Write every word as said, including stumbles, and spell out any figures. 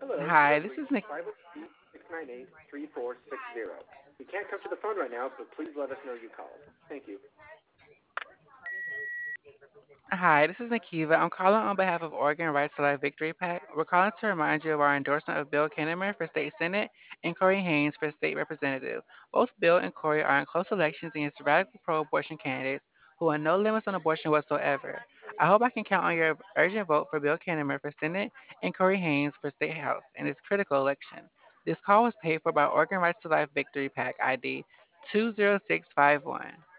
Hello, you Hi, have this is reached Nick. five oh three, six nine eight, three four six zero. We can't come to the phone right now, but please let us know you called. Thank you. Hi, this is Nikiva. I'm calling on behalf of Oregon Rights to Life Victory PAC. We're calling to remind you of our endorsement of Bill Kinnaman for state senate and Corey Haynes for state representative. Both Bill and Corey are in close elections against radical pro-abortion candidates who want no limits on abortion whatsoever. I hope I can count on your urgent vote for Bill Kinnaman for senate and Corey Haynes for state house in this critical election. This call was paid for by Oregon Rights to Life Victory PAC I D two zero six five one.